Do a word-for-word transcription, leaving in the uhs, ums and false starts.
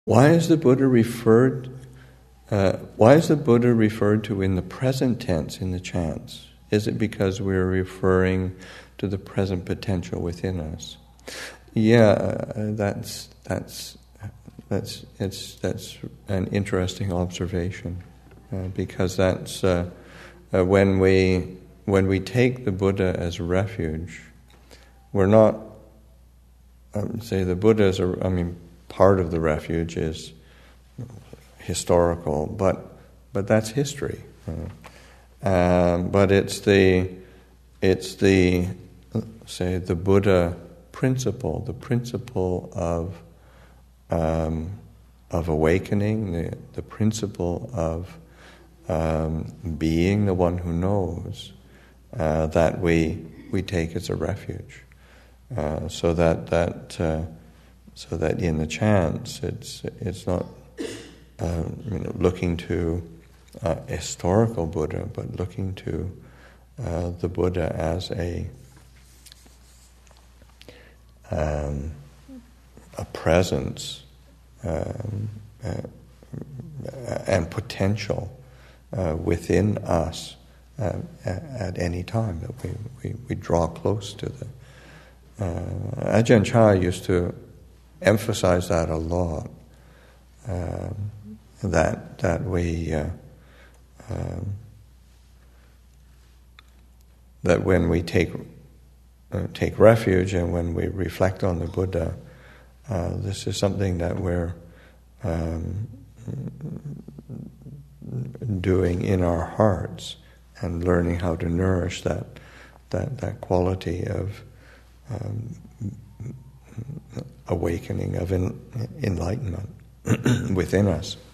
Why is the Buddha referred? Uh, why is the Buddha referred to in the present tense in the chants? Is it because we're referring to the present potential within us? Yeah, uh, that's that's that's it's that's an interesting observation, uh, because that's uh, uh, when we when we take the Buddha as refuge, we're not um, say the Buddha is a, I mean part of the refuge is historical, but but that's history. Uh, um, but it's the it's the say the Buddha principle, the principle of um, of awakening, the the principle of um, being the one who knows, uh, that we we take as a refuge, uh, so that that uh, so that in the chants it's it's not uh, you know looking to uh, historical Buddha, but looking to uh, the Buddha as a Um, a presence um, uh, and potential uh, within us uh, at any time that we, we, we draw close to the. Uh, Ajahn Chah used to emphasize that a lot. Um, that that we uh, um, that when we take. Uh, take refuge, and when we reflect on the Buddha, uh, this is something that we're um, doing in our hearts and learning how to nourish that that that quality of um, awakening, of en- enlightenment within us.